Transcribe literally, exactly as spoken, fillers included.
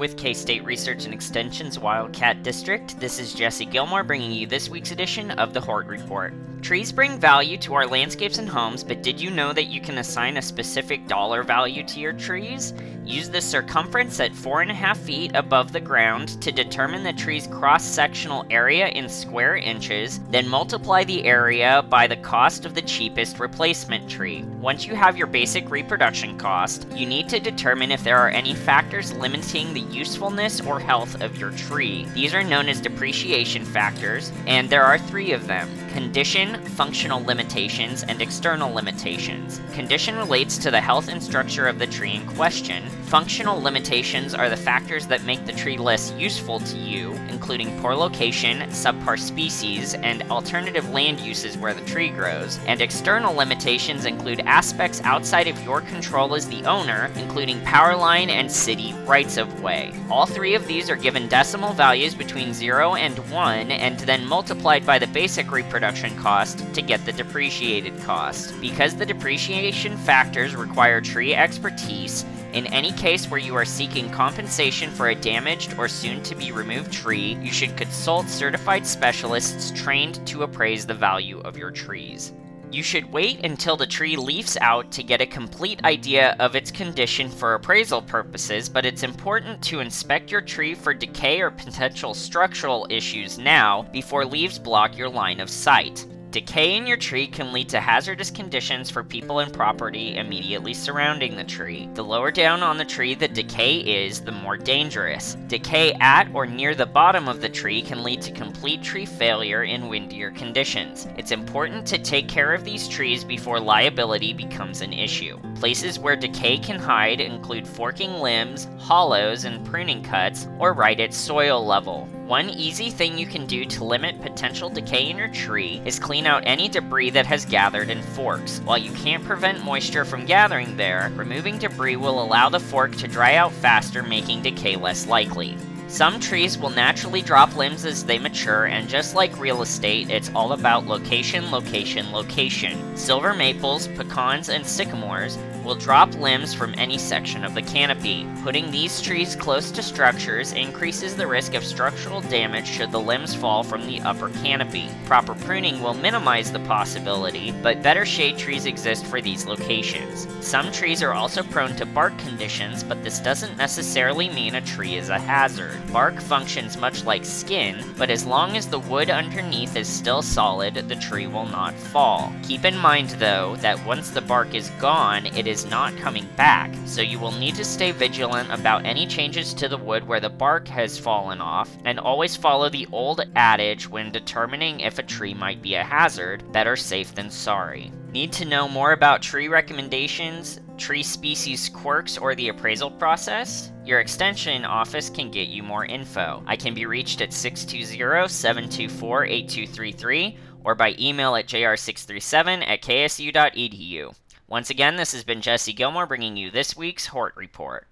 with K-State Research and Extension's Wildcat District. This is Jesse Gilmore bringing you this week's edition of the Hort Report. Trees bring value to our landscapes and homes, but did you know that you can assign a specific dollar value to your trees? Use the circumference at four and a half feet above the ground to determine the tree's cross-sectional area in square inches, then multiply the area by the cost of the cheapest replacement tree. Once you have your basic reproduction cost, you need to determine if there are any factors limiting the usefulness or health of your tree. These are known as depreciation factors, and there are three of them: condition, functional limitations, and external limitations. Condition relates to the health and structure of the tree in question. Functional limitations are the factors that make the tree less useful to you, including poor location, subpar species, and alternative land uses where the tree grows. And external limitations include aspects outside of your control as the owner, including power line and city rights of way. All three of these are given decimal values between zero and one, and then multiplied by the basic reproduction cost to get the depreciated cost. Because the depreciation factors require tree expertise, in any case where you are seeking compensation for a damaged or soon-to-be removed tree, you should consult certified specialists trained to appraise the value of your trees. You should wait until the tree leaves out to get a complete idea of its condition for appraisal purposes, but it's important to inspect your tree for decay or potential structural issues now before leaves block your line of sight. Decay in your tree can lead to hazardous conditions for people and property immediately surrounding the tree. The lower down on the tree the decay is, the more dangerous. Decay at or near the bottom of the tree can lead to complete tree failure in windier conditions. It's important to take care of these trees before liability becomes an issue. Places where decay can hide include forking limbs, hollows, and pruning cuts, or right at soil level. One easy thing you can do to limit potential decay in your tree is clean out any debris that has gathered in forks. While you can't prevent moisture from gathering there, removing debris will allow the fork to dry out faster, making decay less likely. Some trees will naturally drop limbs as they mature, and just like real estate, it's all about location, location, location. Silver maples, pecans, and sycamores will drop limbs from any section of the canopy. Putting these trees close to structures increases the risk of structural damage should the limbs fall from the upper canopy. Proper pruning will minimize the possibility, but better shade trees exist for these locations. Some trees are also prone to bark conditions, but this doesn't necessarily mean a tree is a hazard. Bark functions much like skin, but as long as the wood underneath is still solid, the tree will not fall. Keep in mind, though, that once the bark is gone, it is not coming back, so you will need to stay vigilant about any changes to the wood where the bark has fallen off, and always follow the old adage when determining if a tree might be a hazard: better safe than sorry. Need to know more about tree recommendations, tree species quirks, or the appraisal process? Your extension office can get you more info. I can be reached at six two zero, seven two four, eight two three three or by email at j r six three seven at k s u dot e d u. Once again, this has been Jesse Gilmore bringing you this week's Hort Report.